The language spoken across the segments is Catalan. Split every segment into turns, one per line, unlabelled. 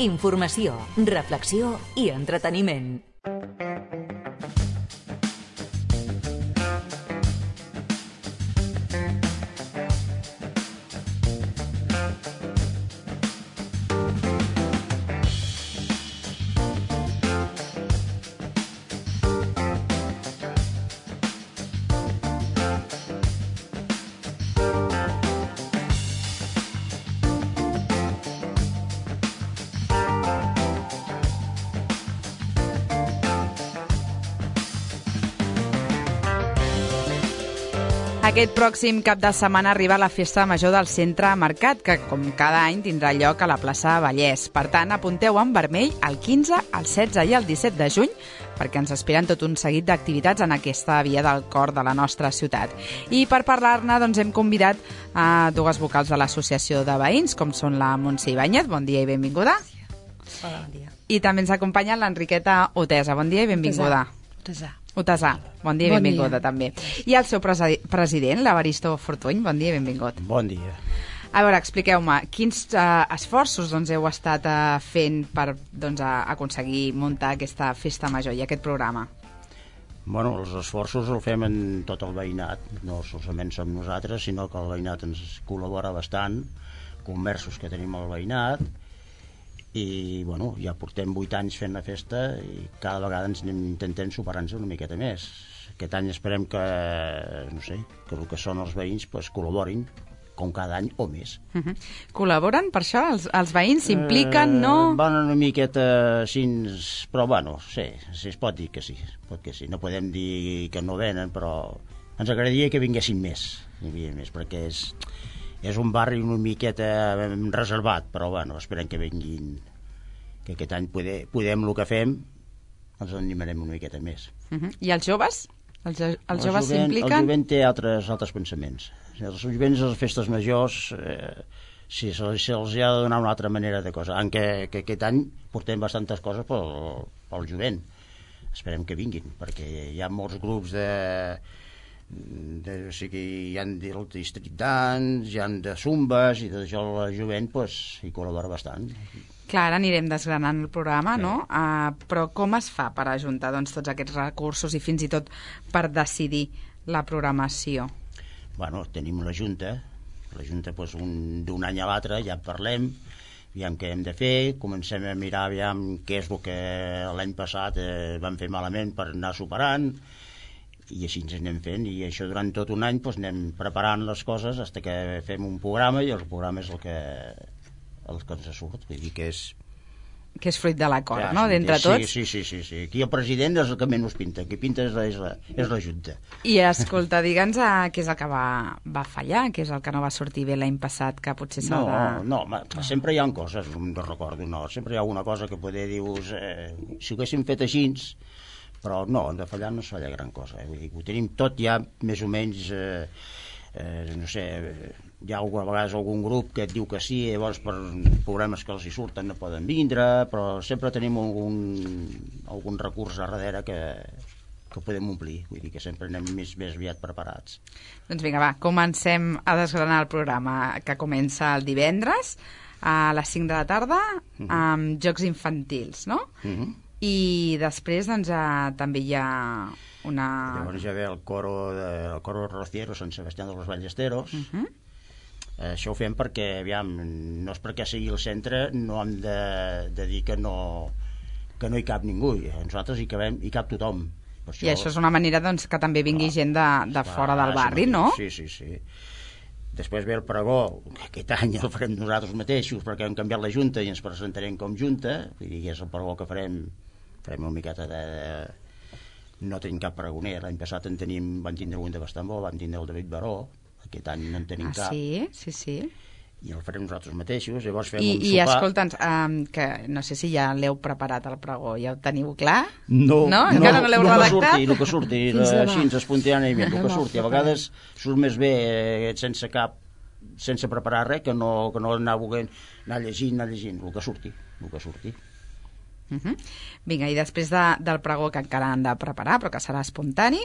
informació, reflexió i entreteniment.
Aquest pròxim cap de setmana arriba la Festa Major del Centre Mercat, que com cada any tindrà lloc a la plaça Vallès. Per tant, apunteu en vermell el 15, el 16 i el 17 de juny, perquè ens esperen tot un seguit d'activitats en aquesta via del cor de la nostra ciutat. I per parlar-ne hem convidat a dues vocals de l'Associació de Veïns, com són la Montse Ibáñez, bon dia i benvinguda.
Hola, bon dia.
I també ens acompanya l'Enriqueta Otesa, bon dia i benvinguda. Otesà, bon dia i benvinguda també. I el seu president, l'Evaristo Fortuny, bon dia i benvingut.
Bon dia.
A veure, expliqueu-me, quins esforços heu estat fent per aconseguir muntar aquesta festa major i aquest programa?
Bueno, els esforços els fem en tot el veïnat, no solament som nosaltres, sinó que el veïnat ens col·labora bastant, comerços que tenim al veïnat, i bueno, ja portem 8 anys fent la festa i cada vegada ens intentem superar-nos una miqueta més. Aquest any esperem que, no sé, que el que són els veïns col·laborin com cada any o més.
Col·laboren per això? Els veïns s'impliquen, no?
Van una miqueta així, però bueno, sí, es pot dir que sí, no podem dir que no venen, però ens agradaria que vinguessin més, perquè és un barri una miqueta reservat, però bueno, esperem que vinguin, que aquest any podem el que fem, ens animarem una miqueta més.
I els joves? Els joves s'impliquen?
El jovent té altres pensaments. Els jovents a les festes majors sí, se'ls ha de donar una altra manera de cosa, que aquest any portem bastantes coses pel jovent. Esperem que vinguin, perquè hi ha molts grups o sigui, hi ha del district dance, hi ha de zumbes i tot això la jovent hi col·labora bastant.
Clar, ara anirem desgranant el programa, no? Però com es fa per ajuntar tots aquests recursos i fins i tot per decidir la programació?
Bueno, tenim la Junta d'un any a l'altre ja parlem, aviam què hem de fer, comencem a mirar aviam què és el que l'any passat vam fer malament per anar superant, i així ens anem fent, i això durant tot un any anem preparant les coses fins que fem un programa, i el programa és el que ens surt, vull dir que és
fruit de l'acord, no?, d'entre tots.
Sí. Aquí el president és el que menys pinta, qui pinta és la Junta.
I escolta, digue'ns què és el que va fallar, què és el que no va sortir bé l'any passat, que potser s'ha de...
No, sempre hi ha coses, no recordo, sempre hi ha alguna cosa que poder dius, si ho haguéssim fet així, però no, de fallar no es falla gran cosa, vull dir, ho tenim tot ja més o menys, no sé, hi ha a vegades algun grup que et diu que sí, llavors per problemes que els hi surten no poden vindre, però sempre tenim algun recurs a darrere que podem omplir, vull dir que sempre anem més aviat preparats.
Doncs vinga, va, comencem a desgranar el programa, que comença el divendres a les 5 de la tarda amb jocs infantils, no? I després també hi ha una...
Llavors ja ve el coro Rociero Sant Sebastián de los Ballesteros. Això ho fem perquè, aviam, no és perquè sigui el centre, no hem de dir que no hi cap ningú. Nosaltres hi cap tothom.
I això és una manera que també vingui gent de fora del barri, no?
Sí. Després ve el pregó, que aquest any el farem nosaltres mateixos perquè hem canviat la Junta i ens presentarem com Junta, vull dir que és el pregó que farem una miqueta de... No tenim cap pregoner, l'any passat van tindre un de Bastambó, van tindre el David Baró, aquest any no en tenim cap.
Sí.
I el farem nosaltres mateixos, llavors fem un sopar...
I escolta'ns, que no sé si ja l'heu preparat el pregó, ja ho teniu clar?
No,
encara no l'heu redactat?
El que surti, així, espontaneament, el que surti. A vegades surt més bé sense preparar res, que no anar llegint, el que surti.
Vinga, i després del pregó, que encara han de preparar però que serà espontani,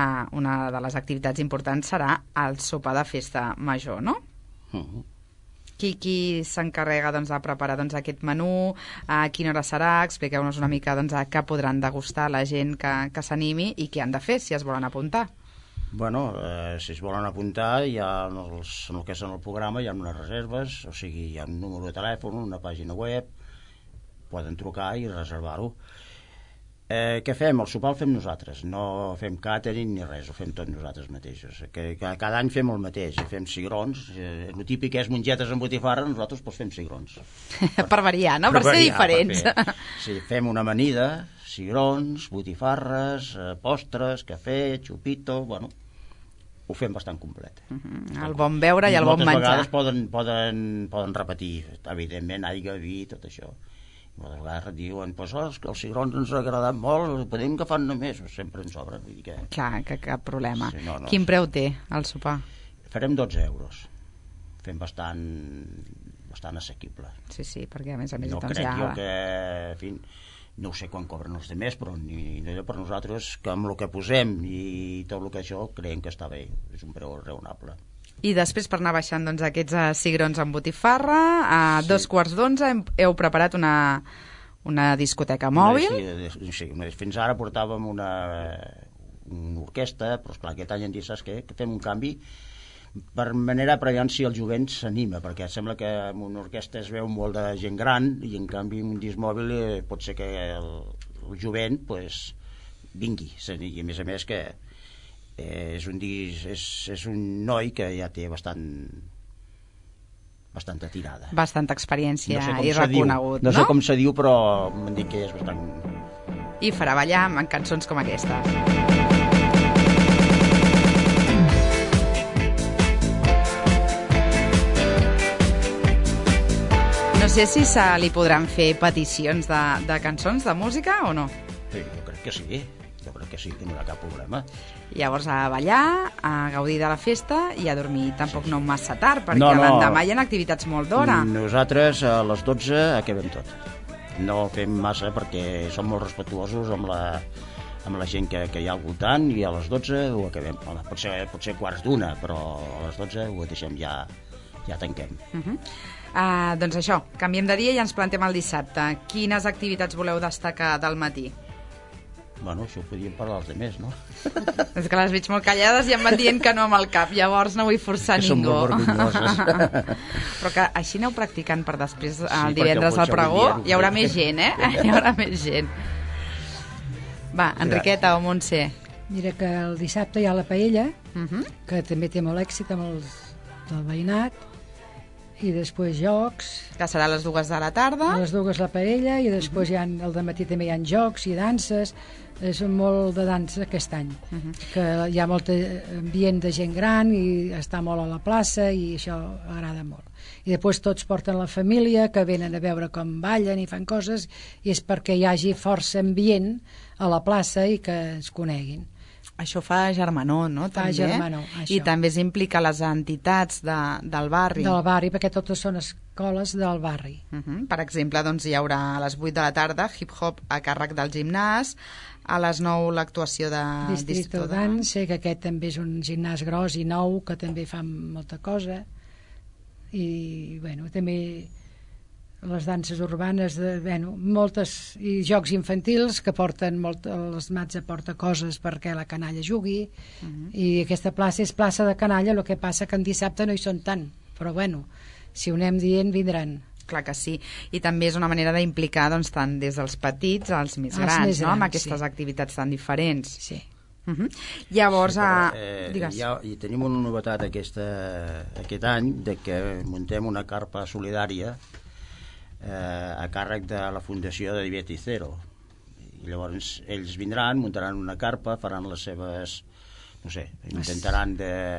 una de les activitats importants serà el sopar de festa major, no? Qui s'encarrega de preparar aquest menú, a quina hora serà, expliqueu-nos una mica què podran degustar la gent que s'animi i què han de fer si es volen apuntar.
Bueno, si es volen apuntar, hi ha en el que és en el programa hi ha unes reserves, o sigui, hi ha un número de telèfon, una pàgina web, poden trucar i reservar-ho. Què fem? El sopar el fem nosaltres, no fem catering ni res, ho fem tot nosaltres mateixos. Cada any fem el mateix, fem cigrons, el típic és mongetes amb botifarra, nosaltres fem cigrons.
Per variar, no? Per ser diferents.
Sí, fem una amanida, cigrons, botifarres, postres, cafè, xupito, bueno, ho fem bastant complet.
El bon beure i el bon menjar.
Moltes vegades poden repetir, evidentment, aigua, vi, tot això. Moltes vegades diuen, els cigrons ens ha agradat molt, podem agafar només, sempre ens sobren.
Clar, que cap problema.
Sí, no,
quin preu té el sopar?
Farem 12 euros. Fem bastant assequible.
Sí, perquè a més
no crec jo que, en fi, no sé quan cobren els demés, però per nosaltres, que amb el que posem i tot el que això, creiem que està bé, és un preu raonable.
I després, per anar baixant aquests cigrons amb botifarra, a 11:45 heu preparat una discoteca mòbil.
Sí, fins ara portàvem una orquestra, però esclar, aquest any hem dit, saps què? Que fem un canvi per manera per veure si el jovent s'anima, perquè sembla que en una orquestra es veu molt de gent gran i en canvi en un disc mòbil pot ser que el jovent vingui, i a més que és un noi que ja té bastanta tirada,
bastanta experiència i reconegut,
no sé com se diu, però m'han dit que és bastant...
I farà ballar amb cançons com aquestes. No sé si se li podran fer peticions de cançons, de música, o no?
Sí, jo crec que sí, que no hi ha cap problema.
Llavors a ballar, a gaudir de la festa i a dormir tampoc no massa tard, perquè l'endemà hi ha activitats molt d'hora.
Nosaltres a les 12 acabem tot. No fem massa perquè som molt respectuosos amb la gent que hi ha al voltant, i a les 12 ho acabem. Pot ser quarts d'una, però a les 12 ho deixem, ja tanquem.
Doncs això, canviem de dia i ens plantem el dissabte. Quines activitats voleu destacar del matí?
Bueno, això ho podíem parlar els demés, no?
És que les veig molt callades i em van dient que no amb el cap, llavors no vull forçar ningú.
Som molt vergonyoses.
Però que així aneu practicant per després, el divendres al pregó, hi haurà més gent, Hi haurà més gent. Va, Enriqueta o Montse?
Mira que el dissabte hi ha la paella, que també té molt èxit amb els del veïnat, i després jocs.
Que serà a les 2 de la tarda.
A les 2 la paella, i després al dematí també hi ha jocs i danses. És molt de dansa aquest any, que hi ha molt ambient de gent gran i està molt a la plaça i això agrada molt. I després tots porten la família, que venen a veure com ballen i fan coses, i és perquè hi hagi força ambient a la plaça i que es coneguin.
Això fa germanor, no?
Fa germanor, això.
I també es implica les entitats del barri.
Del barri, perquè totes són escoles del barri.
Per exemple, doncs, hi haurà a les 8 de la tarda hip-hop a càrrec del gimnàs, a les 9 l'actuació de
Distrito Dance, que aquest també és un gimnàs gros i nou, que també fa molta cosa. I, bueno, també les danses urbanes, moltes, i jocs infantils que porten molt, les Mats aporta coses perquè la canalla jugui, i aquesta plaça és plaça de canalla, el que passa que en dissabte no hi són tant, però bueno, si ho anem dient vindran.
Clar que sí, i també és una manera d'implicar doncs, tant des dels petits als més grans, no? Amb aquestes activitats tan diferents.
Sí.
Llavors,
digues. I tenim una novetat aquest any, de que muntem una carpa solidària a càrrec de la Fundació de Diabetes Zero. I llavors ells vindran, muntaran una carpa, faran les seves, no sé, intentaran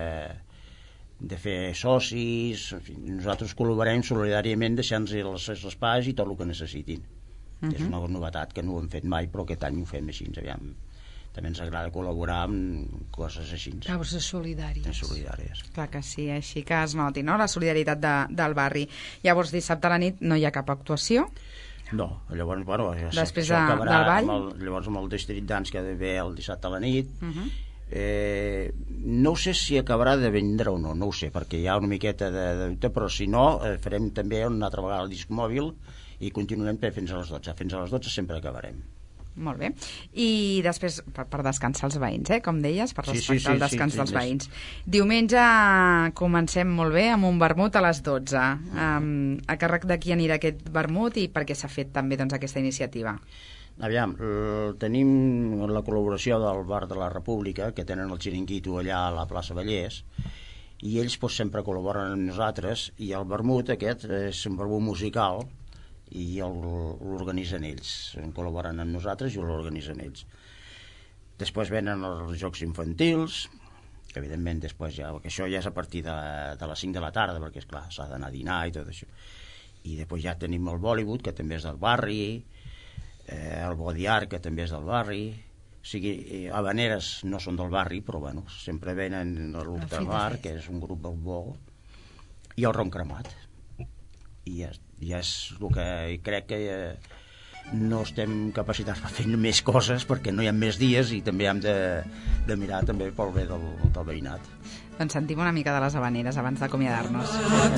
de fer socis, en fi, nosaltres col·laborem solidàriament deixant-nos els espais i tot el que necessitin. És una novetat que no ho hem fet mai, però aquest any ho fem així, aviam. També ens agrada col·laborar amb coses així.
Causes solidàries.
Clar que sí, així que es noti, no?, la solidaritat del barri. Llavors, dissabte a la nit no hi ha cap actuació?
No, llavors, bueno,
després del ball?
Llavors amb el District Dance que ve el dissabte a la nit, No sé si acabarà de vendre o no, no ho sé, perquè hi ha una miqueta de dubte, però si no, farem també una altra vegada el disc mòbil i continuarem fins a les 12. Fins a les 12 sempre acabarem.
Molt bé. I després, per descansar els veïns, com deies, per respectar el descans dels veïns. Diumenge comencem molt bé amb un vermut a les 12. A càrrec de qui anirà aquest vermut i per què s'ha fet també aquesta iniciativa?
Aviam, tenim la col·laboració del Bar de la República, que tenen el xiringuito allà a la plaça Vallès, i ells sempre col·laboren amb nosaltres, i el vermut aquest és un vermut musical, i l'organitzen ells, col·laboren amb nosaltres i l'organitzen ells. Després venen els jocs infantils, que evidentment després que això ja és a partir de les 5 de la tarda, perquè esclar, s'ha d'anar a dinar i tot això. I després ja tenim el Bollywood, que també és del barri, el Bodiar, que també és del barri, o sigui, Habaneres no són del barri, però bueno, sempre venen l'Ultramar, que és un grup del bo, i el Ron Cremat. I ja és el que crec que no estem capacitats per fer més coses perquè no hi ha més dies i també hem de mirar també pel bé del veïnat.
Doncs sentim una mica de les Habaneres abans d'acomiadar-nos.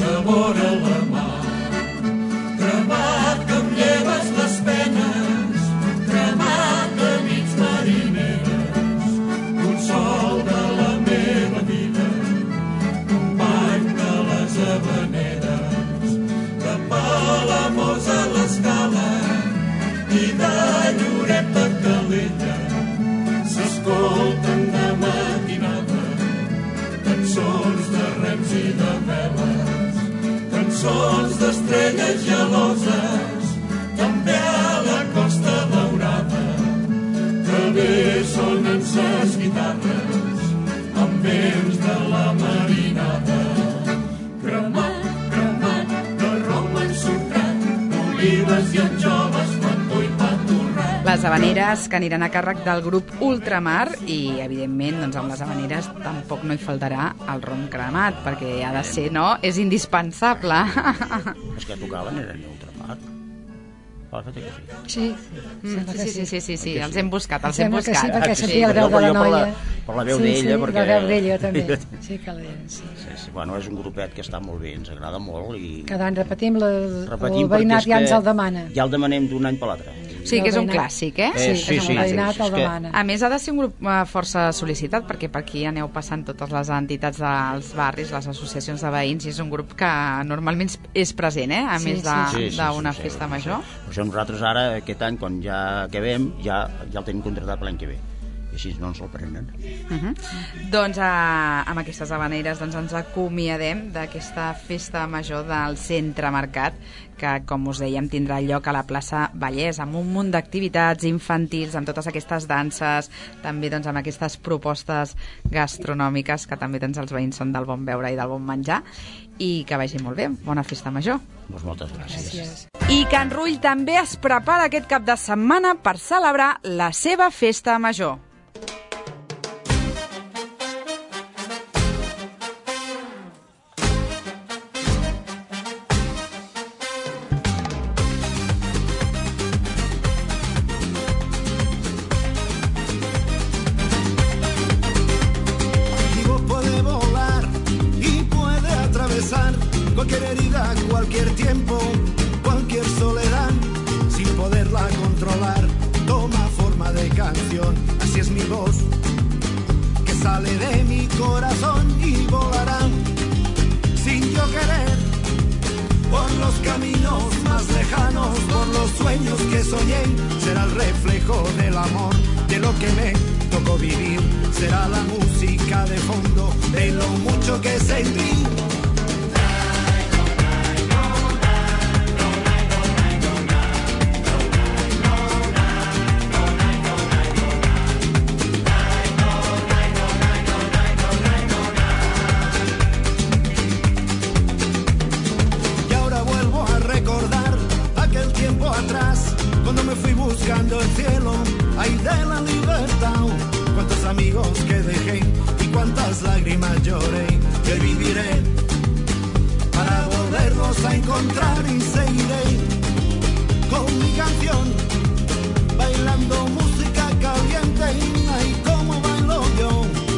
Cremat que em lleves les penes, cremat de nits marineres, consol de la meva vida, company de les Habaneres, Palamós a l'escala i de Lloret de Calella s'escolten de matinada cançons de rems i de veles, cançons d'estrelles geloses, també a la Costa Daurada que bé sonen ses guitarres amb vents de la marinada.
Les Habaneres que aniran a càrrec del grup Ultramar i, evidentment, doncs, amb les Habaneres tampoc no hi faltarà el Ron Cremat, perquè ha de ser, no? És indispensable.
Els que tocaven eren Ultramar.
Sí,
sí, els hem buscat,
Sí, perquè sentia el veu de la noia.
Per la veu d'ella, perquè...
la veu d'ella també. Sí, que la deien, sí.
Bueno, és un grupet que està molt bé, ens agrada molt i...
Cada any repetim, el veïnat ja ens el demana.
Ja el demanem d'un any per l'altre.
Sí, que és un clàssic,
Sí, el veïnat el demana.
A més, ha de ser un grup força sol·licitat, perquè per aquí aneu passant totes les entitats dels barris, les associacions de veïns, i és un grup que normalment és present, a més d'una festa major.
Per això nosaltres ara, aquest any, quan ja acabem, ja el tenim contractat per l'any que ve. I així no ens el prenen.
Doncs amb aquestes Habaneres ens acomiadem d'aquesta festa major del Centre Mercat, que, com us dèiem, tindrà lloc a la plaça Vallès, amb un munt d'activitats infantils, amb totes aquestes danses, també amb aquestes propostes gastronòmiques, que també els veïns són del bon beure i del bon menjar, i que vagi molt bé. Bona festa major.
Doncs moltes gràcies.
I Can Rull també es prepara aquest cap de setmana per celebrar la seva festa major.
Cualquier herida, cualquier tiempo, cualquier soledad, sin poderla controlar, toma forma de canción. Así es mi voz, que sale de mi corazón y volará, sin yo querer, por los caminos más lejanos, por los sueños que soñé. Será el reflejo del amor, de lo que me tocó vivir. Será la música de fondo, de lo mucho que sentí. Cuando me fui buscando el cielo, ahí de la libertad, cuántos amigos que dejé y cuántas lágrimas lloré. Que viviré para volverlos a encontrar y seguiré con mi canción, bailando música caliente, y como bailo yo.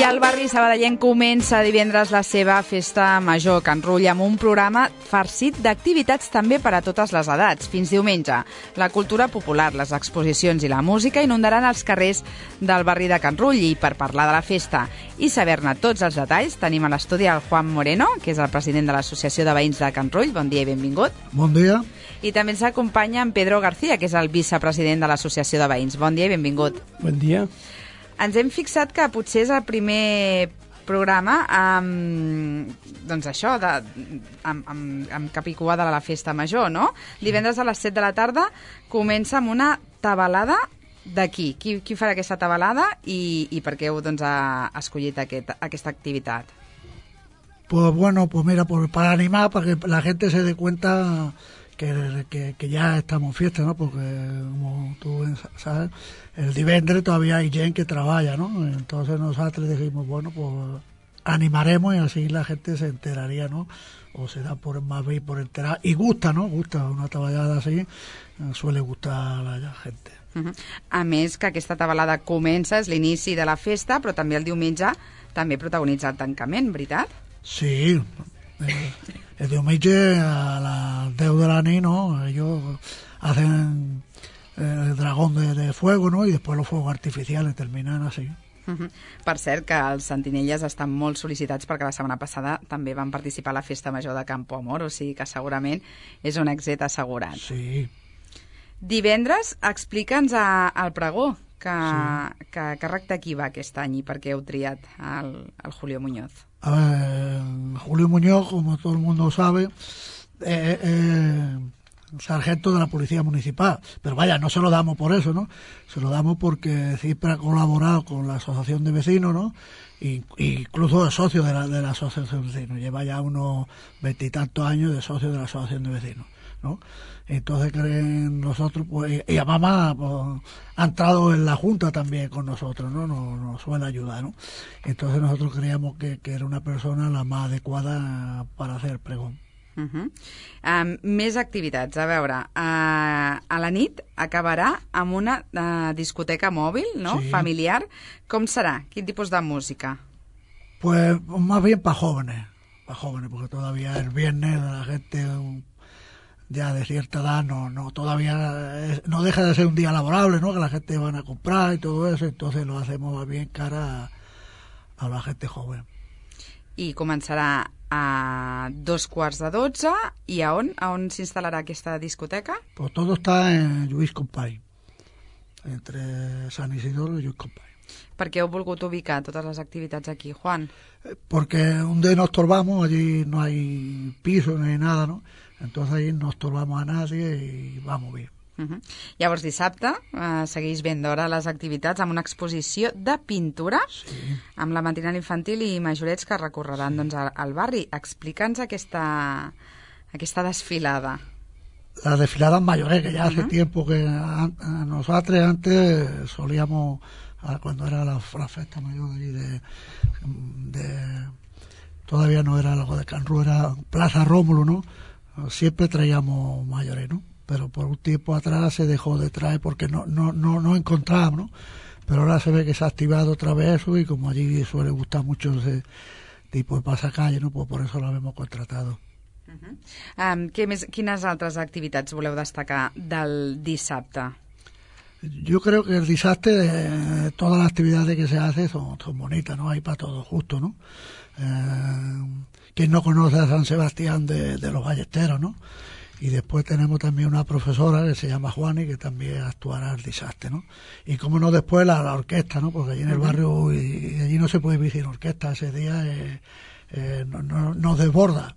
El barri sabadellenc comença divendres la seva festa major Can Rull amb un programa farcit d'activitats també per a totes les edats. Fins diumenge, la cultura popular, les exposicions i la música inundaran els carrers del barri de Can Rull. I per parlar de la festa i saber-ne tots els detalls, tenim a l'estudi el Juan Moreno, que és el president de l'Associació de Veïns de Can Rull. Bon dia i benvingut.
Bon dia.
I també ens acompanya en Pedro García, que és el vicepresident de l'Associació de Veïns. Bon dia i benvingut.
Bon dia.
Ens hem fixat que potser és el primer programa doncs això, amb cap i cua de la festa major, no? Divendres a les 7 de la tarda comença amb una tabalada d'aquí. Qui farà aquesta tabalada i per què heu ha escollit aquesta activitat?
Pues bueno, pues mira, para animar, para que la gente se dé cuenta que ya estamos en fiesta, ¿no? Porque, como tú sabes, el divendres todavía hay gente que trabaja, ¿no? Entonces nosotros dijimos, bueno, pues animaremos y así la gente se enteraría, ¿no? O se da más bien por enterar. Y gusta, ¿no? Gusta una taballada así, suele gustar a la gente.
A més que aquesta tabalada comença, és l'inici de la festa, però també el diumenge també protagonitza el tancament, veritat?
Sí, el diumenge a las 10 de la nit, ¿no? Ellos hacen el dragón de fuego, ¿no? Y después los fuegos artificiales terminan así.
Per cert, que els sentinelles estan molt sol·licitats perquè la setmana passada també van participar a la festa major de Campo Amor, o sigui que segurament és un èxit assegurat.
Sí.
Divendres, explica'ns el pregó, que càrrec de qui va aquest any i per què heu triat el Julio Muñoz.
A ver, Julio Muñoz, como todo el mundo sabe, sargento de la Policía Municipal. Pero vaya, no se lo damos por eso, ¿no? Se lo damos porque siempre ha colaborado con la Asociación de Vecinos, ¿no? Incluso es socio de la Asociación de Vecinos. Lleva ya unos 20 y tantos años de socio de la Asociación de Vecinos, ¿no? Entonces creen nosotros, pues, y a mamá pues, ha entrado en la Junta también con nosotros, ¿no? Nos suele ayudar, ¿no? Entonces nosotros creíamos que era una persona la más adecuada para hacer el pregón.
Més activitats, a veure, a la nit acabarà amb una discoteca mòbil, no? Sí. Familiar. Com serà? Quin tipus de música?
Pues más bien para jóvenes, porque todavía el viernes la gente ya de cierta edad todavía no deja de ser un día laborable, ¿no? Que la gente van a comprar y todo eso, entonces lo hacemos más bien cara a la gente joven.
I començarà a 2:45 i a on s'instal·larà aquesta discoteca?
Pues todo está en Lluís Companys, entre San Isidoro y Lluís Companys.
Per què heu volgut ubicar totes les activitats aquí, Juan?
Porque donde nos estorbamos, allí no hay piso ni nada, ¿no? Entonces ahí no estorbamos a nadie y vamos bien.
Llavors dissabte segueix ben d'hora les activitats amb una exposició de pintura amb la matinal infantil i majorets que recorreran doncs, al barri. Explica'ns aquesta desfilada.
La desfilada en mayoret, que ya hace tiempo que nosotros antes solíamos, cuando era la festa mayor de allí todavía no era algo de Can Rull, era Plaza Rómulo, ¿no? Siempre traíamos mayoret, ¿no? Pero por un tiempo atrás se dejó de traer porque no encontrábamos, ¿no? Pero ahora se ve que se ha activado otra vez eso y como allí suele gustar mucho ese tipo de pasacalle, ¿no? Pues por eso lo hemos contratado.
Quines altres activitats voleu destacar del dissabte?
Yo creo que el dissabte, todas las actividades que se hacen son bonitas, ¿no? Hay para todo justo, ¿no? Quien no conoce a San Sebastián de los Ballesteros, ¿no? Y después tenemos también una profesora que se llama Juani, que también actuará el dissabte, ¿no? Y como no después la orquesta, ¿no? Porque allí en el barrio, y allí no se puede vivir sin orquesta, ese día nos desborda.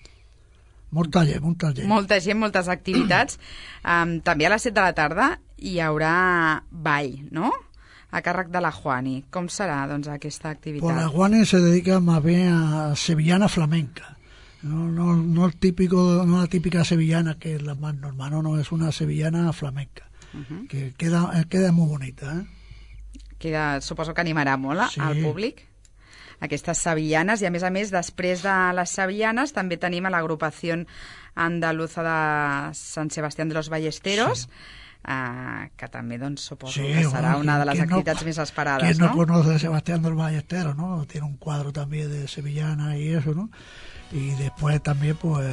Molta gent.
Molta gent, moltes activitats. També a les 7 de la tarda hi haurà ball, no? A càrrec de la Juani. Com serà, doncs, aquesta activitat?
Pues la Juani se dedica más bien a sevillana flamenca. No el típico, no la típica sevillana que es la más normal, no, es una sevillana flamenca, que queda muy bonita,
suposo que animarà molt al públic aquestes sevillanes, i a més, després de les sevillanes també tenim a l'agrupació andaluza de San Sebastián de los Ballesteros, que també doncs, suposo que serà una de les activitats més esperades.
¿Quién no conoce a Sebastián del Ballesteros, no? Tiene un cuadro también de sevillana y eso, ¿no? Y después también, pues,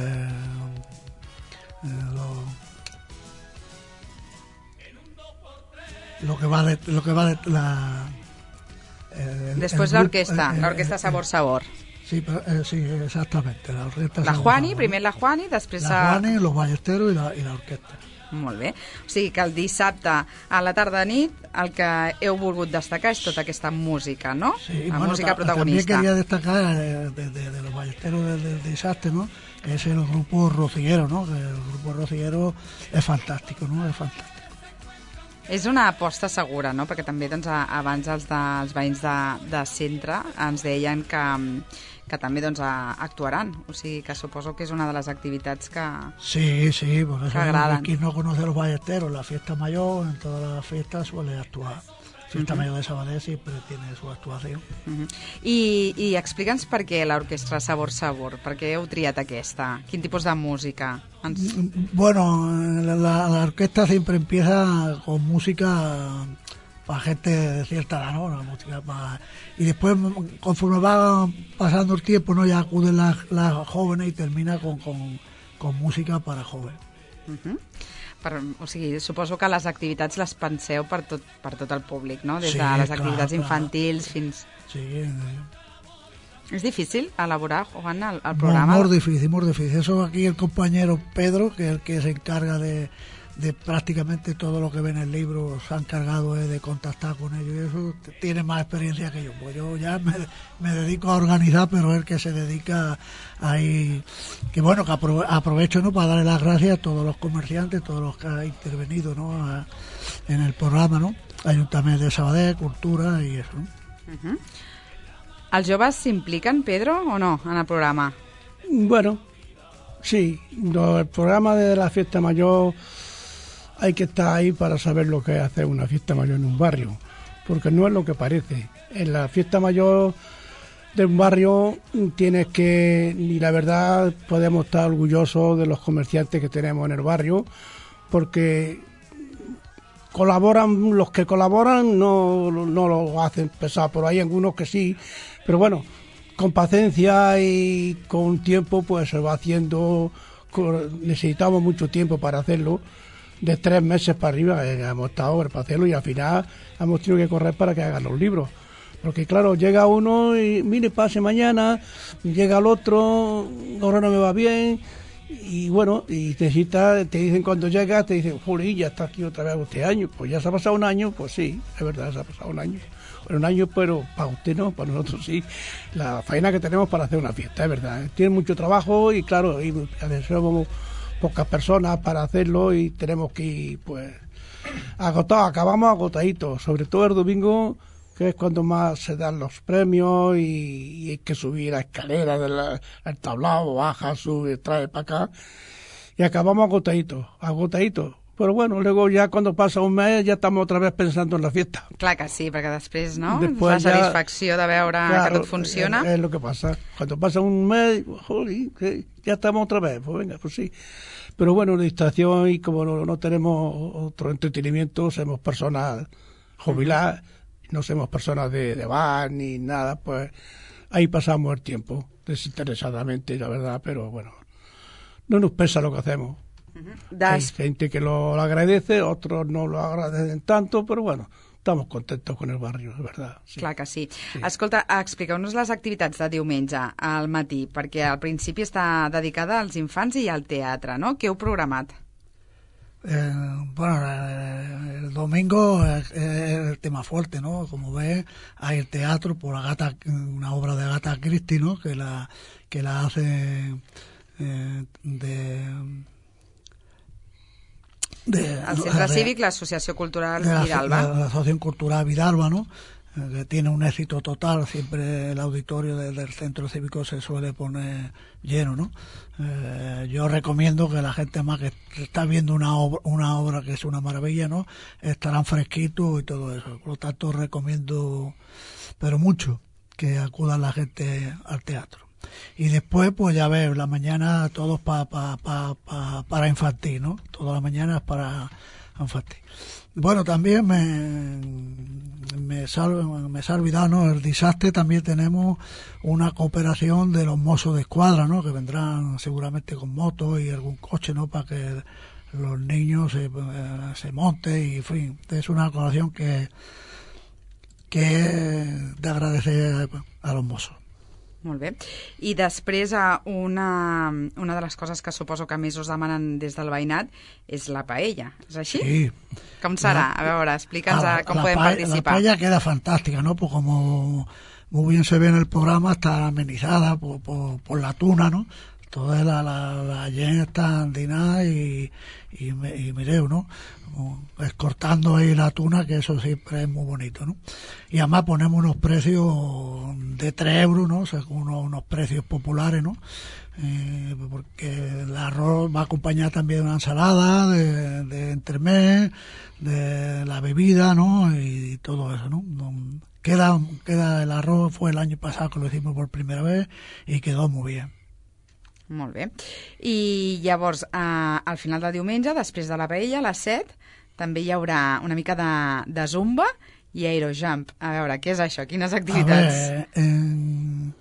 lo que va de la...
Después la orquesta Sabor Sabor.
Sí, sí, exactamente.
La Juani, primer la Juani, després...
La Juani, los Ballesteros i l'orquestra.
Molt bé. O sigui que el dissabte a la tarda nit el que heu volgut destacar és tota aquesta música, ¿no?
Sí,
la
bueno,
música protagonista.
También quería destacar de los Ballesteros del Desastre, ¿no? Que es el grupo Rociguero, ¿no? Que el grupo Rociguero es fantástico, ¿no? Es fantástico.
És una aposta segura, no? Perquè també doncs, abans els veïns de centre ens deien que també doncs, actuaran. O sigui que suposo que és una de les activitats que
Sí, por eso
agradan.
Quien no conoce a los Ballesteros, la fiesta mayor, en todas las fiestas suele actuar. Fiesta Mayor de Sabadell siempre tiene su actuación.
I explica'ns per què l'orquestra Sabor Sabor, per què heu triat aquesta? Quin tipus de música?
Bueno, la orquesta siempre empieza con música para gente de cierta edad, ¿no? La música y después, conforme va pasando el tiempo, ¿no? Ya acuden las jóvenes y termina con música para jóvenes.
O sigui, suposo que les activitats les penseu per tot el públic, no? Des de les activitats infantils fins...
Sí.
¿Es difícil elaborar, Juan, el programa?
Muy difícil. Eso aquí el compañero Pedro, que es el que se encarga de prácticamente todo lo que ve en el libro, se ha encargado de contactar con ellos y eso, tiene más experiencia que yo. Pues yo ya me dedico a organizar, pero él que se dedica ahí, que bueno, que aprovecho, ¿no? Para darle las gracias a todos los comerciantes, todos los que han intervenido, ¿no? En el programa, ¿no? Ayuntamiento de Sabadell, Cultura y eso, ¿no?
¿Els joves s'impliquen, Pedro, o no, en el programa?
Bueno, sí. El programa de la fiesta mayor hay que estar ahí para saber lo que es hacer una fiesta mayor en un barrio, porque no es lo que parece. En la fiesta mayor de un barrio tienes que, y la verdad podemos estar orgullosos de los comerciantes que tenemos en el barrio, porque colaboran, los que colaboran no lo hacen pesado, pero hay algunos que sí, pero bueno, con paciencia y con tiempo pues se va haciendo. Necesitamos mucho tiempo para hacerlo, de 3 meses para arriba hemos estado para hacerlo, y al final hemos tenido que correr para que hagan los libros, porque claro, llega uno y mire, pase mañana, llega el otro, ahora no me va bien, y bueno, y te dicen cuando llegas, te dicen, jolín, ya está aquí otra vez este año. Pues ya se ha pasado un año. Pues sí, es verdad, se ha pasado un año. Bueno, un año, pero para usted no, para nosotros sí. La faena que tenemos para hacer una fiesta, es verdad. Tiene mucho trabajo y claro, y a veces somos pocas personas para hacerlo y tenemos que ir, pues, agotados, acabamos agotaditos, sobre todo el domingo, que es cuando más se dan los premios y hay que subir la escalera del tablado, baja, sube, trae para acá, y acabamos agotaditos. Però bueno, luego ya cuando pasa un mes ya estamos otra vez pensando en la fiesta.
Clar que sí, perquè després, no?
Después
la satisfacció de veure
claro,
que tot funciona.
Es lo que pasa. Cuando pasa un mes, joder, ya estamos otra vez. Pues venga, pues sí. Pero bueno, la distracción, y como no tenemos otro entretenimiento, somos personas jubiladas, no somos personas de bar ni nada, pues ahí pasamos el tiempo desinteresadamente, la verdad, pero bueno, no nos pesa lo que hacemos. Hay gente que lo agradece, otros no lo agradecen tanto, però bueno, estamos contentos con el barrio, de verdad. Sí.
Clar que sí. Escolta, expliqueu-nos les activitats de diumenge al matí, perquè al principi està dedicada als infants i al teatre, ¿no? Què heu programat?
Bueno, el domingo es el tema fuerte, ¿no? Como ves, hay el teatro por una obra de Agatha Christie, ¿no? Que la hace
el Centre Cívic, l'Associació Cultural Vidalba.
La Asociación Cultural Vidalba, ¿no? Que tiene un éxito total, siempre el auditorio del Centro Cívico se suele poner lleno, ¿no? Yo recomiendo que la gente más que está viendo una obra que es una maravilla, ¿no? Estarán fresquitos y todo eso. Por lo tanto, recomiendo, pero mucho, que acudan la gente al teatro. Y después, pues ya ves, la mañana todos para infantil, ¿no? Toda la mañana es para infatti. Bueno, también me se ha olvidado, ¿no? El dissabte también tenemos una cooperación de los Mossos de Escuadra, ¿no? Que vendrán seguramente con motos y algún coche, ¿no? Para que los niños se monten y, en fin, es una colaboración que es de agradecer a los Mossos.
Molt bé. I després una de les coses que suposo que més us demanen des del veïnat és la paella, és així?
Sí.
Com serà? A veure, explica'ns com podem participar.
La paella queda fantástica, ¿no? Pues como muy bien se ve en el programa, está amenizada por la tuna, ¿no? Toda la gente está andina y mireu, ¿no? Es cortando ahí la tuna, que eso siempre es muy bonito, ¿no? Y además ponemos unos precios de 3 euros, ¿no? O sea, unos precios populares, ¿no? Porque el arroz va acompañado también de una ensalada, de entremés, de la bebida, ¿no? Y todo eso, ¿no? Queda el arroz, fue el año pasado que lo hicimos por primera vez y quedó muy bien.
Molt bé. I llavors, al final de diumenge, després de la paella, a les 7, també hi haurà una mica de zumba i aerojump. A veure, què és això? Quines activitats?
A ver,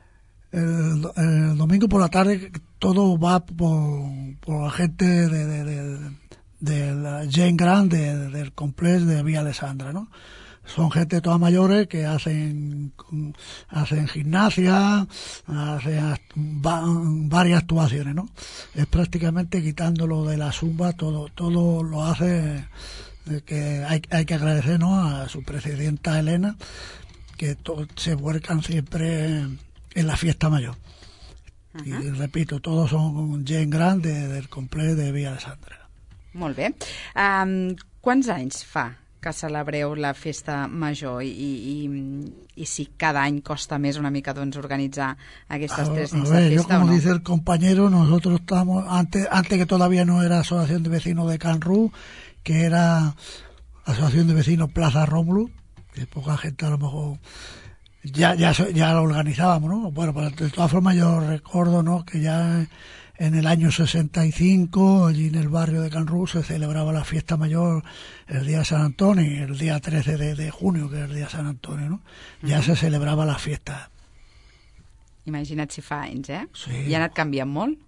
el domingo por la tarde todo va por la gente de la Jane Grant del complejo de Vía Alessandra, ¿no? Son gente todas mayores que hacen gimnasia, hacen varias actuaciones, ¿no? Es prácticamente quitándolo de la zumba, todo lo hace, que hay que agradecer, ¿no? A su presidenta Elena, que se vuelcan siempre en la fiesta mayor. Y repito, todos son gent gran del complex de Vía Alessandra.
Molt bé. Quants anys fa que celebreu la festa major i si cada any costa més una mica doncs organitzar aquestes 3 nits de festa
yo, como
o no?
dice el compañero, nosotros estamos antes que todavía no era Asociación de Vecinos de Canrú, que era Asociación de Vecinos Plaza Rómulo, que poca gente a lo mejor ya lo organizábamos, ¿no? Bueno, pero de todas formas yo recuerdo, ¿no? Que ya en el año 65, allí en el barrio de Canrú, se celebraba la fiesta mayor el día de San Antonio, y el día 13 de junio, que es el día de San Antonio, ¿no? Ya se celebraba la fiesta.
Imagina't si fa anys, ¿eh?
Sí.
I ha anat canviant molt?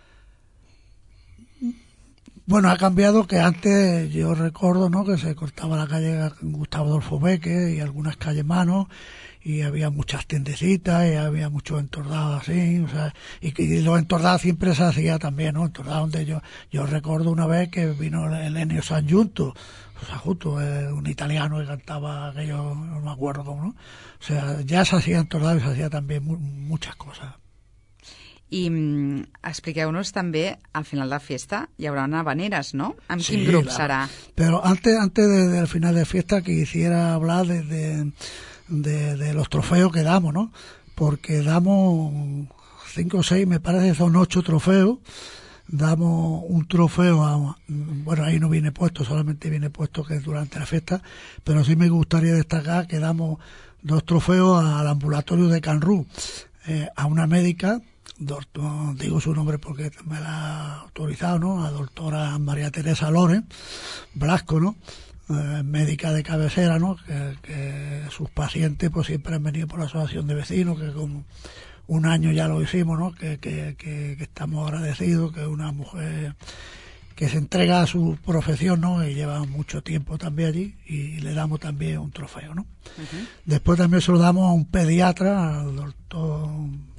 Bueno, ha cambiado, que antes yo recuerdo, ¿no? Que se cortaba la calle Gustavo Adolfo Béquez y algunas calles Manos, y había muchas tiendecitas y había muchos entordados así, o sea, y los entordados siempre se hacía también, ¿no? Entordados donde yo recuerdo una vez que vino el Ennio San Giunto, o sea, justo un italiano que cantaba aquello, no me acuerdo cómo, ¿no? O sea, ya se hacía entordados y se hacía también muchas cosas.
I expliqueu-nos també, al final de la fiesta hi haurà habaneres, ¿no? Amb quin grup serà?
Pero antes del final de fiesta quisiera hablar de los trofeos que damos, ¿no? Porque damos 5 o 6, me parece, son 8 trofeos. Damos un trofeo bueno, ahí no viene puesto, solamente viene puesto que es durante la fiesta, pero sí me gustaría destacar que damos 2 trofeos al ambulatorio de Canrú, a una médica, digo su nombre porque me la ha autorizado, ¿no? La doctora María Teresa Lores Blasco, ¿no? Médica de cabecera, ¿no? Que sus pacientes pues siempre han venido por la asociación de vecinos, que con un año ya lo hicimos, ¿no? Que estamos agradecidos, que es una mujer que se entrega a su profesión, ¿no? Y lleva mucho tiempo también allí, y le damos también un trofeo, ¿no? Después también se lo damos a un pediatra, al doctor,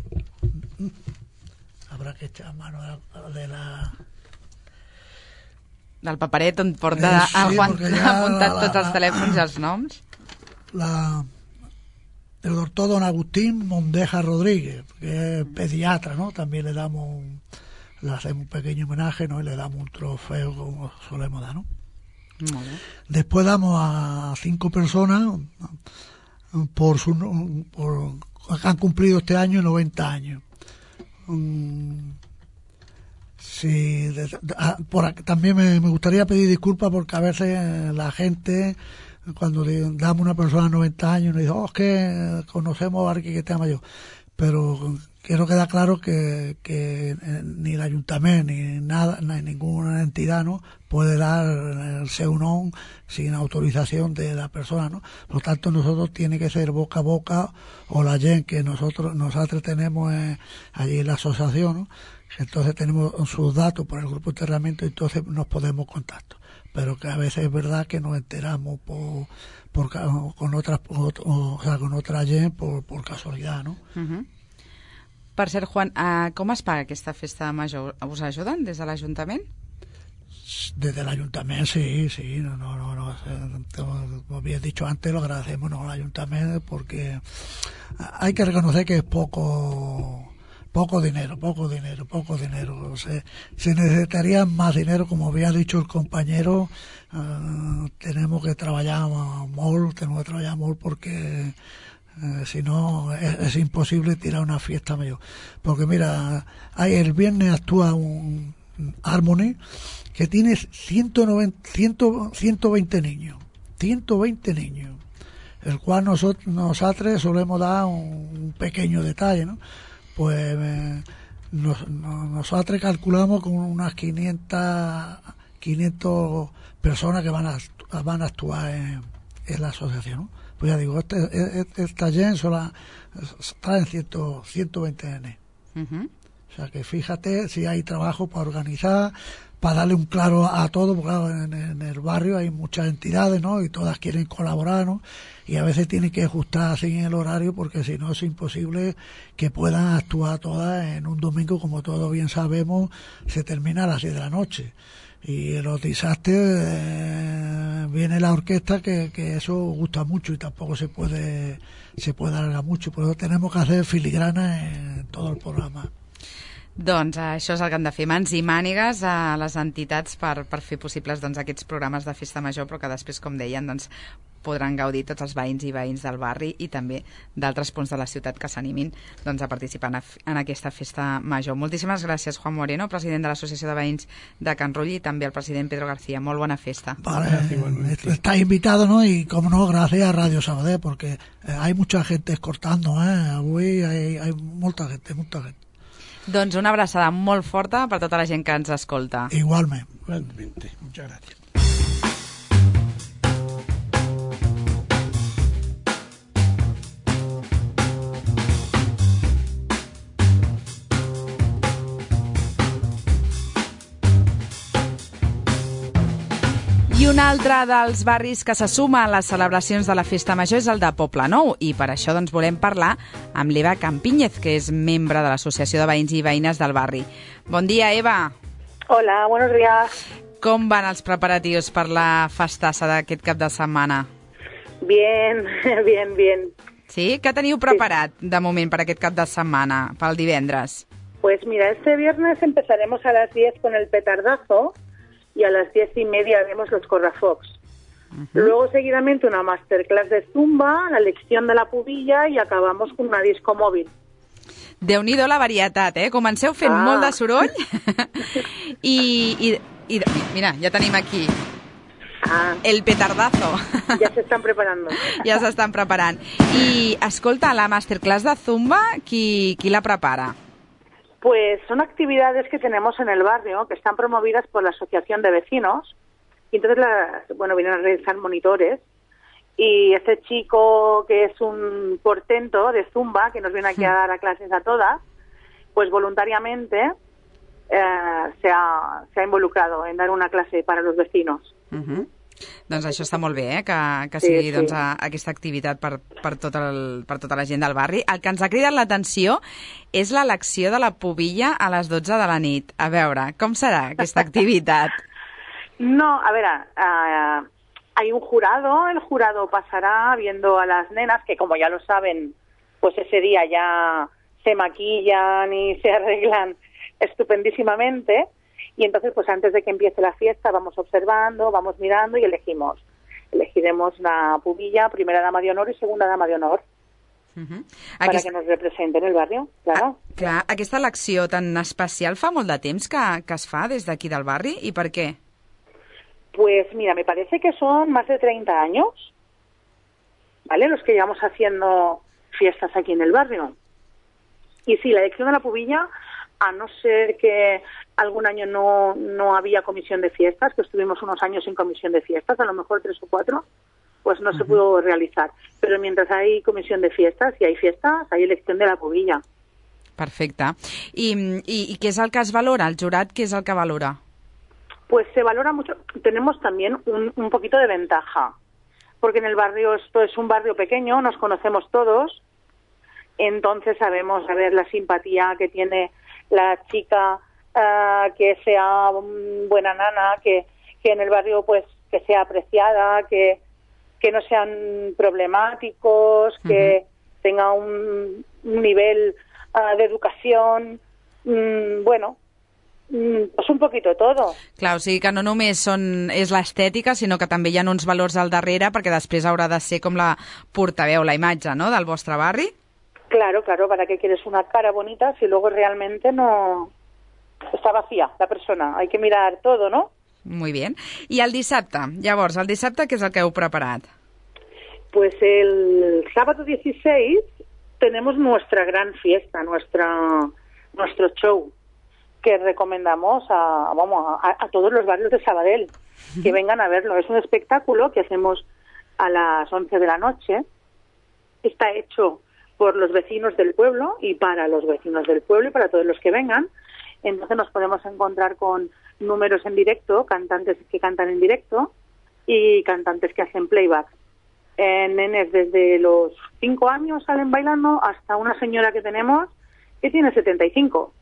habrá que echar mano de la...
Del paperet on porta apuntat tots els telèfons i els noms.
El doctor don Agustín Mondeja Rodríguez, que es pediatra, ¿no? También le hacemos un pequeño homenaje, ¿no? Y le damos un trofeo como solemos dar, ¿no?
Molt bé.
Después damos a 5 personas que han cumplido este año 90 años. Sí, también me gustaría pedir disculpas porque a veces la gente, cuando damos a una persona de 90 años, nos dice, es que conocemos a alguien que está mayor. pero quiero quedar claro que ni el ayuntamiento ni nada, ni ninguna entidad, ¿no?, puede dar el seu nom sin autorización de la persona, ¿no? Por lo tanto, nosotros tiene que ser boca a boca, o la gente que nosotros tenemos allí en la asociación, ¿no? Entonces tenemos sus datos por el grupo de enterramiento, entonces nos podemos contactar. Pero que a veces es verdad que nos enteramos con otra gent por casualidad, ¿no?
Per cert, Juan, com es paga aquesta festa major? Us ajuden des de l'Ajuntament?
Desde el ayuntamiento, sí, no, como había dicho antes, lo agradecemos al ayuntamiento, porque hay que reconocer que es poco dinero. O sea, se necesitaría más dinero, como había dicho el compañero. Tenemos que trabajar molt porque si no es imposible tirar una fiesta mayor. Porque mira, el viernes actúa un Harmony que tiene 120 niños, el cual nosotros solemos dar un pequeño detalle, ¿no? Pues nosotros calculamos con unas 500 personas que van a actuar en la asociación, ¿no? Pues ya digo, esta gente sola traen 120 nenes. O sea que fíjate si hay trabajo para organizar, para darle un claro a todo, porque claro, en el barrio hay muchas entidades, ¿no? Y todas quieren colaborar, ¿no? Y a veces tienen que ajustar así en el horario, porque si no es imposible que puedan actuar todas en un domingo. Como todos bien sabemos, se termina a las 10 de la noche. Y en los desastres viene la orquesta, que eso gusta mucho y tampoco se puede alargar mucho. Por eso tenemos que hacer filigrana en todo el programa.
Doncs això és el que han de fer, mans i mànigues a les entitats per fer possibles aquests programes de festa major, però que després, com deien, podran gaudir tots els veïns i veïns del barri i també d'altres punts de la ciutat que s'animin a participar en aquesta festa major. Moltíssimes gràcies, Juan Moreno, president de l'Associació de Veïns de Can Rull, i també el president Pedro García. Molt bona festa.
Vale, está invitado, ¿no? Y como no, gracias a Radio Sabadell, porque hay mucha gente escoltando, avui hay molta gente.
Doncs una abraçada molt forta per tota la gent que ens escolta.
Igualment.
Muchas gracias.
I un altre dels barris que se suma a les celebracions de la Festa Major és el de Poblenou, i per això volem parlar amb l'Eva Campíñez, que és membre de l'Associació de Veïns i Veïnes del barri. Bon dia, Eva.
Hola, buenos días.
Com van els preparatius per la festassa d'aquest cap de setmana?
Bien.
Sí? Què teniu preparat de moment per aquest cap de setmana, pel divendres?
Pues mira, este viernes empezaremos a las 10 con el petardazo, y a las 10:30 haremos los corrafocs. Luego seguidamente una masterclass de zumba, la lección de la pubilla y acabamos con una disco móvil.
Déu-n'hi-do la varietat, Comenceu fent molt de soroll i mira, ja tenim aquí el petardazo.
Ya se están preparando.
Ja s'estan preparant. I escolta, la masterclass de zumba, qui la prepara?
Pues son actividades que tenemos en el barrio, que están promovidas por la Asociación de Vecinos, y entonces vienen a realizar monitores, y este chico que es un portento de zumba, que nos viene aquí a dar a clases a todas, pues voluntariamente se ha involucrado en dar una clase para los vecinos.
Doncs això està molt bé, que sigui aquesta activitat per tota la gent del barri. El que ens ha cridat l'atenció és l'elecció de la pubilla a les 12 de la nit. A veure, com serà aquesta activitat?
No, a ver, hay un jurado, el jurado pasará viendo a las nenas, que como ya lo saben, pues ese día ya se maquillan y se arreglan estupendísimamente. Y entonces, pues antes de que empiece la fiesta, vamos observando, vamos mirando y elegiremos la pubilla, primera dama de honor y segunda dama de honor, para que nos represente en el barrio, claro.
Clar, aquesta elecció tan especial fa molt de temps que es fa des d'aquí del barri, i per què?
Pues mira, me parece que son más de 30 años, ¿vale?, los que llevamos haciendo fiestas aquí en el barrio. Y sí, la elección de la pubilla, a no ser que algún año no había comisión de fiestas, que estuvimos unos años sin comisión de fiestas, a lo mejor 3 o 4, pues no se pudo realizar. Pero mientras hay comisión de fiestas, si hay fiestas, hay elección de la pubilla.
Perfecte. I què és el que es valora? El jurat, què és el que valora?
Pues se valora mucho. Tenemos también un poquito de ventaja, porque en el barrio, esto es un barrio pequeño, nos conocemos todos, entonces sabemos, a ver, la simpatía que tiene la chica, que sea buena nana, que en el barrio pues que sea apreciada, que no sean problemáticos, que tenga un nivel de educación, bueno, pues un poquito todo.
Clar, o sigui que no només és l'estètica, sinó que també hi ha uns valors al darrere, perquè després haurà de ser com la portaveu, la imatge, ¿no?, del vostre barri.
Claro, ¿para qué quieres una cara bonita si luego realmente no está vacía la persona? Hay que mirar todo, ¿no?
Muy bien. I el dissabte? Llavors, el dissabte què és el que heu preparat?
Pues el sábado 16 tenemos nuestra gran fiesta, nuestro show, que recomendamos a todos los barrios de Sabadell que vengan a verlo. Es un espectáculo que hacemos a las 11 de la noche. Está hecho por los vecinos del pueblo y para los vecinos del pueblo y para todos los que vengan. Entonces nos podemos encontrar con números en directo, cantantes que cantan en directo y cantantes que hacen playback. Nenes desde los 5 años salen bailando hasta una señora que tenemos que tiene 75.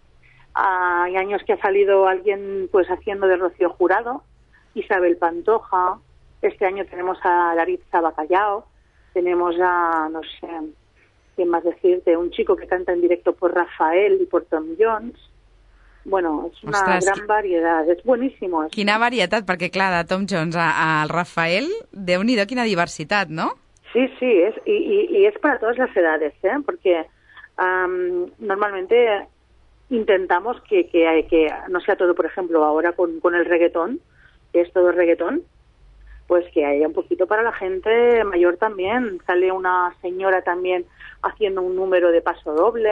Hay años que ha salido alguien pues haciendo de Rocío Jurado, Isabel Pantoja. Este año tenemos a Laritza Bacallao, tenemos a, no sé, ¿quién más decirte? Un chico que canta en directo por Rafael y por Tom Jones. Bueno, és una gran varietat, és buenísimo.
Quina varietat, perquè clar, de Tom Jones al Rafael, Déu-n'hi-do, quina diversitat, ¿no?
Sí, y es para todas las edades, porque normalmente intentamos que no sea todo, por ejemplo, ahora con el reggaetón, que es todo reggaetón, pues que haya un poquito para la gente mayor también. Sale una señora también haciendo un número de paso doble,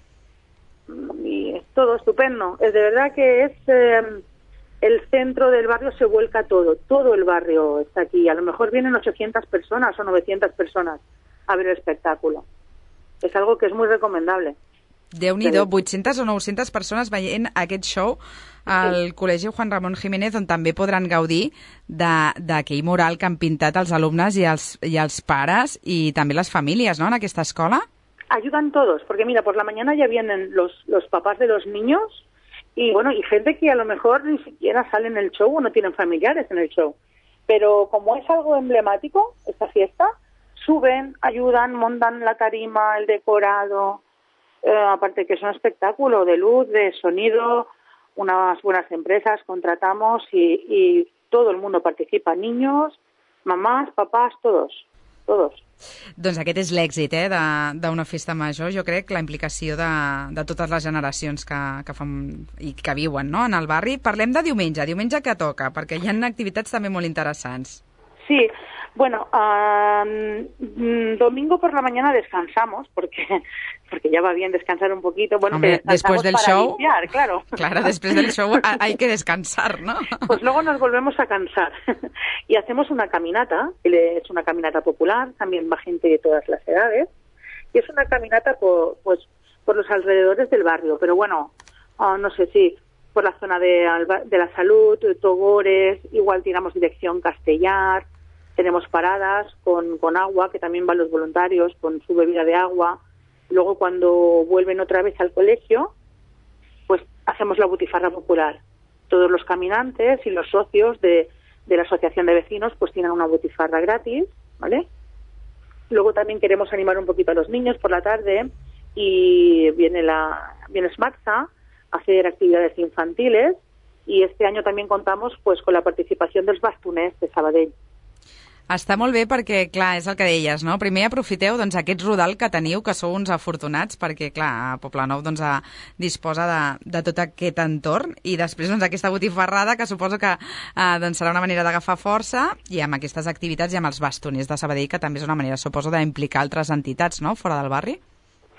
y es todo estupendo. Es de verdad que es el centro del barrio, se vuelca todo el barrio está aquí. A lo mejor vienen 800 personas o 900 personas a ver el espectáculo. Es algo que es muy recomendable.
Déu-n'hi-do, 800 o 900 persones veient aquest show al Col·legi Juan Ramón Jiménez, on també podran gaudir d'aquell mural que han pintat els alumnes i els pares i també les famílies, no?, en aquesta escola.
Ayudan todos, porque mira, por la mañana ya vienen los papás de los niños y bueno, y gente que a lo mejor ni siquiera sale en el show o no tienen familiares en el show. Pero como es algo emblemático, esta fiesta, suben, ayudan, montan la tarima, el decorado, aparte que es un espectáculo de luz, de sonido, unas buenas empresas contratamos y todo el mundo participa, niños, mamás, papás, todos.
Doncs aquest és l'èxit d'una festa major, jo crec, la implicació de totes les generacions que fan i que viuen, no?, en el barri. Parlem de diumenge que toca, perquè hi ha activitats també molt interessants.
Sí, bueno, domingo por la mañana descansamos, porque ya va bien descansar un poquito. Bueno,
hombre, después del show,
limpiar, claro.
Claro, después del show hay que descansar, ¿no?
Pues luego nos volvemos a cansar y hacemos una caminata, que es una caminata popular, también va gente de todas las edades, y es una caminata por los alrededores del barrio, pero bueno, no sé si por la zona de la Salud, Togores, igual tiramos dirección Castellar. Tenemos paradas con agua, que también van los voluntarios con su bebida de agua. Luego, cuando vuelven otra vez al colegio, pues hacemos la butifarra popular. Todos los caminantes y los socios de la asociación de vecinos pues tienen una butifarra gratis, ¿vale? Luego también queremos animar un poquito a los niños por la tarde y viene Smatza a hacer actividades infantiles, y este año también contamos pues con la participación dels bastoners de Sabadell.
Està molt bé perquè, clar, és el que deies, no? Primer aprofiteu aquest rodal que teniu, que sou uns afortunats, perquè, clar, Poblenou disposa de tot aquest entorn, i després aquesta botifarrada, que suposo que serà una manera d'agafar força, i amb aquestes activitats i amb els bastoners de Sabadell, que també és una manera, suposo, d'implicar altres entitats, no?, fora del barri.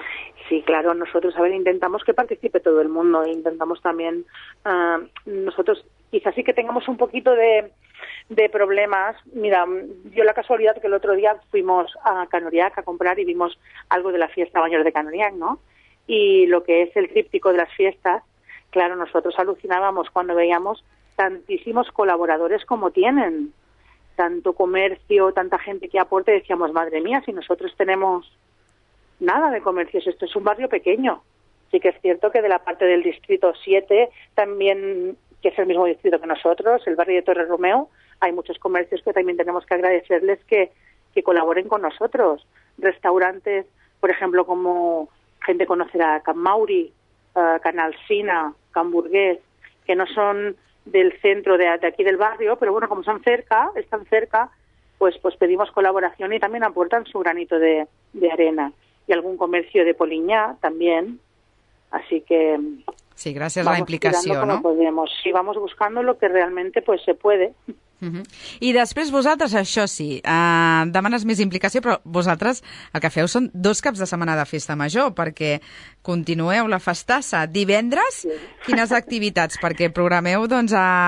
Sí, claro, nosotros, intentamos que participe todo el mundo, intentamos también, nosotros quizás sí que tengamos un poquito de problemas. Mira, dio la casualidad que el otro día fuimos a Canoriac a comprar y vimos algo de la fiesta mayor de Canoriac, ¿no? Y lo que es el tríptico de las fiestas, claro, nosotros alucinábamos cuando veíamos tantísimos colaboradores como tienen, tanto comercio, tanta gente que aporte, decíamos, madre mía, si nosotros tenemos nada de comercios, esto es un barrio pequeño. Sí que es cierto que de la parte del distrito 7, también, que es el mismo distrito que nosotros, el barrio de Torre Romeo, hay muchos comercios que también tenemos que agradecerles que colaboren con nosotros. Restaurantes, por ejemplo, como gente conocerá Can Mauri, Can Alsina, Can Burgués, que no son del centro de aquí del barrio, pero bueno, como están cerca, pues pedimos colaboración y también aportan su granito de arena. Y algún comercio de Polinyà también, así que
sí, gràcies a la implicació, no?
Podemos. Sí, vamos buscando lo que realmente pues se puede.
I després vosaltres, això sí, demanes més implicació, però vosaltres el que feu són 2 caps de setmana de festa major, perquè continueu la festassa. Divendres, sí. Quines activitats? Perquè programeu, doncs,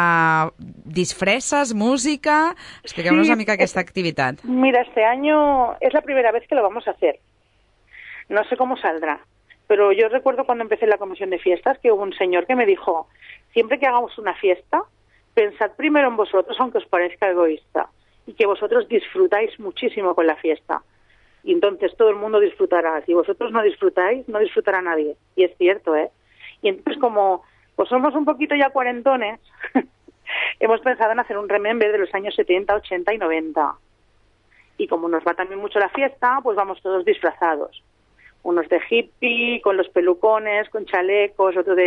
disfresses, música. Expliqueu-nos una mica aquesta activitat.
Mira, este año es la primera vez que lo vamos a hacer. No sé cómo saldrá, pero yo recuerdo cuando empecé la comisión de fiestas que hubo un señor que me dijo, siempre que hagamos una fiesta, pensad primero en vosotros, aunque os parezca egoísta, y que vosotros disfrutáis muchísimo con la fiesta. Y entonces todo el mundo disfrutará. Si vosotros no disfrutáis, no disfrutará nadie. Y es cierto, ¿eh? Y entonces como pues somos un poquito ya cuarentones, hemos pensado en hacer un remember de los años 70, 80 y 90. Y como nos va también mucho la fiesta, pues vamos todos disfrazados. Unos de hippie, con los pelucones, con chalecos, otro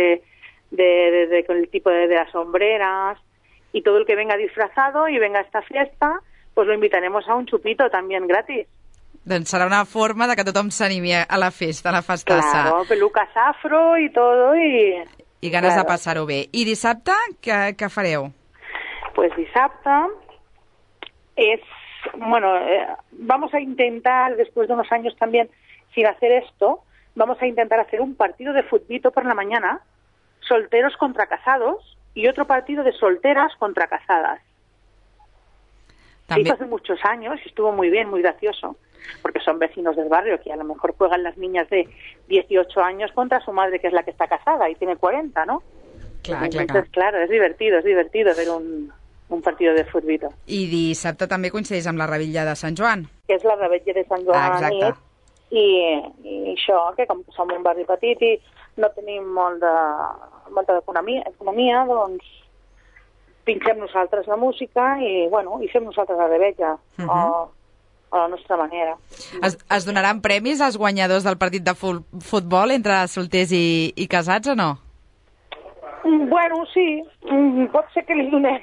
con el tipo de las sombreras, y todo el que venga disfrazado y venga a esta fiesta, pues lo invitaremos a un chupito también gratis.
Doncs serà una forma de que tothom s'animi a la festa, a la festassa.
Claro, pelucas afro y todo, y
ganes de passar-ho bé. I dissabte, què fareu?
Pues dissabte vamos a intentar, después de unos años también, sin hacer esto, vamos a intentar hacer un partido de futbito por la mañana, solteros contra casados, y otro partido de solteras contra casadas. Se hizo hace muchos años y estuvo muy bien, muy gracioso, porque son vecinos del barrio que a lo mejor juegan las niñas de 18 años contra su madre, que es la que está casada y tiene 40, ¿no? Entonces, claro, es divertido ver un partido de futbito.
I dissabte també coincideix amb la Revetlla de Sant Joan.
Que és la Revetlla de Sant Joan.
Exacte.
I això, que com que som un barri petit i no tenim molta economia, doncs pinxem nosaltres la música i fem nosaltres la revetlla a la nostra manera.
Es donaran premis als guanyadors del partit de futbol entre solters i casats o no?
Bueno, sí, pot ser que li donem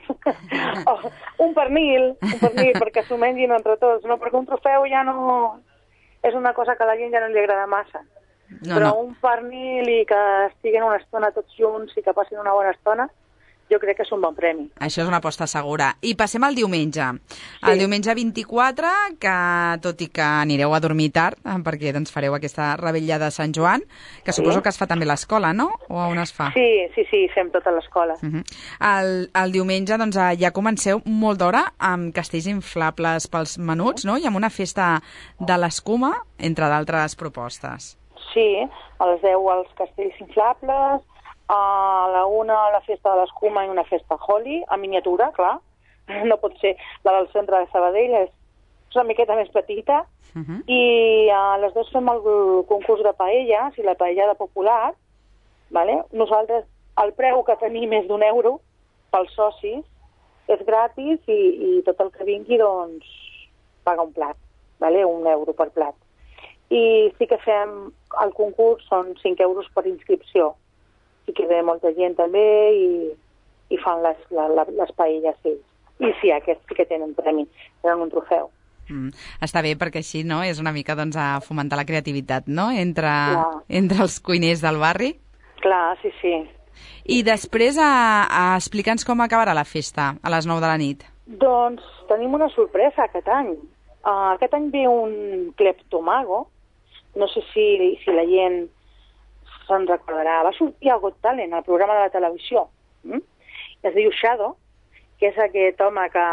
un pernil perquè s'ho mengin entre tots, no? Perquè un trofeu ja no és una cosa que a la gent ja no li agrada massa. Però un pernil i que estiguin una estona tots junts i que passin una bona estona, jo crec que és un bon premi.
Això és una aposta segura. I passem al diumenge. Sí. El diumenge 24, que tot i que anireu a dormir tard, perquè doncs, fareu aquesta revetlla de Sant Joan, que suposo que es fa també a l'escola, no? O on es fa?
Sí, fem tota l'escola.
El diumenge doncs, ja comenceu molt d'hora amb castells inflables pels menuts, no? I amb una festa de l'escuma, entre d'altres propostes.
Sí, a les 10 els castells inflables, a la 1 la festa de l'escuma i una festa Holi, a miniatura, clar. No pot ser la del centre de Sabadell, és una miqueta més petita. I a les 2 fem el concurs de paelles i la paellada popular. Vale? Nosaltres, el preu que tenim és d'€1 pels socis, és gratis i tot el que vingui, doncs, paga un plat, vale? €1 per plat. I sí que fem el concurs, són €5 per inscripció. I que ve molta gent també i fan les paelles ells. I sí, aquests sí que tenen premi, tenen un trofeu.
Està bé, perquè així no és una mica doncs, a fomentar la creativitat, no?, entre els cuiners del barri.
Clar, sí.
I després explica'ns com acabarà la festa a les 9 de la nit.
Doncs tenim una sorpresa aquest any. Aquest any ve un cleptomago. No sé si la gent se'n recordarà, va sortir a Got Talent, al programa de la televisió. Es diu Shadow, que és aquest home que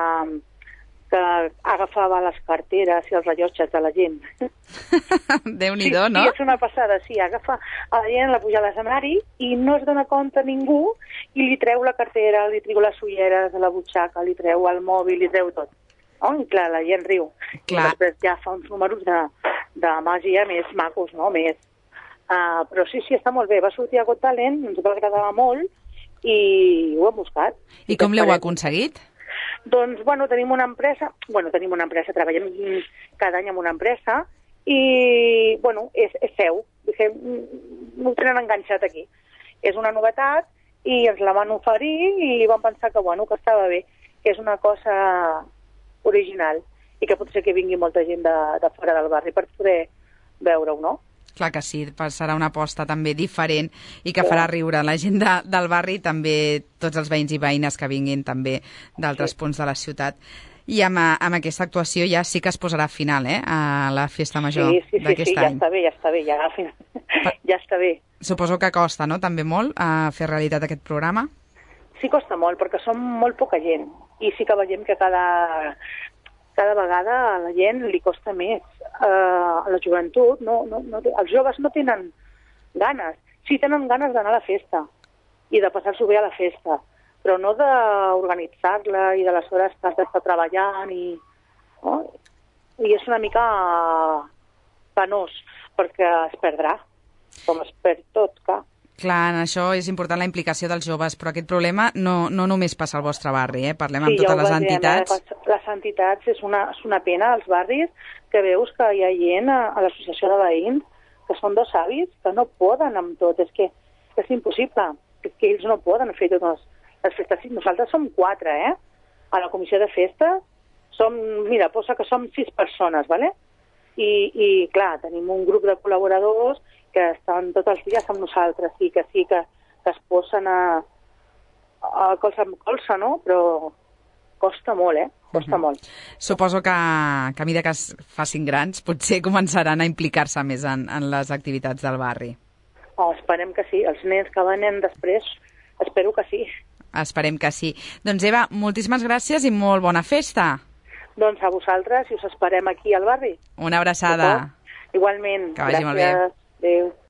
agafava les carteres i els rellotges de la gent.
Déu-n'hi-do, no?
Sí, és una passada, sí. Agafa a la gent, la puja a l'escenari i no es dona compte ningú i li treu la cartera, li treu les ulleres de la butxaca, li treu el mòbil, li treu tot. Oh, i clar, la gent riu.
Clar.
I després ja fa uns números de màgia més macos, no? Però sí, està molt bé. Va sortir a Got Talent, ens va agradar molt i ho hem buscat.
I com l'heu aconseguit?
Doncs, tenim una empresa, treballem cada any amb una empresa i, és seu, ho tenen enganxat aquí. És una novetat i ens la van oferir i vam pensar que estava bé, que és una cosa original i que pot ser que vingui molta gent de fora del barri per poder veure-ho, no?
Clar que sí, serà una aposta també diferent i que farà riure la gent del barri, també tots els veïns i veïnes que vinguin també d'altres punts de la ciutat. I amb aquesta actuació ja sí que es posarà final, a la festa major d'aquest any.
Sí, ja està bé, ja està bé.
Suposo que costa, no?, també molt fer realitat aquest programa?
Sí, costa molt, perquè som molt poca gent i sí que veiem que cada vegada a la gent li costa més. A la joventut, els joves no tenen ganes. Sí, tenen ganes d'anar a la festa i de passar-s'ho bé a la festa, però no d'organitzar-la i de les hores que has d'estar treballant i és una mica penós, perquè es perdrà, com es perd tot, clar.
Clar, en això és important la implicació dels joves, però aquest problema no només passa al vostre barri, parlem amb totes les entitats.
Les entitats és una pena als barris, que veus que hi ha gent a l'associació de veïns que són dos avis que no poden amb tot, és que és impossible, és que ells no poden fer totes les festes. Nosaltres som 4, a la comissió de festes, posa que som 6 persones, ¿vale? I clar, tenim un grup de col·laboradors que estan tots els dies amb nosaltres i que sí que es posen a colze amb colze, no? Però costa molt, costa molt.
Suposo que a mesura que es facin grans potser començaran a implicar-se més en les activitats del barri.
Esperem que sí. Els nens que venen després, espero que sí.
Esperem que sí. Doncs Eva, moltíssimes gràcies i molt bona festa.
Doncs a vosaltres i us esperem aquí al barri.
Una abraçada.
Igualment.
Que vagi molt bé.
Adéu.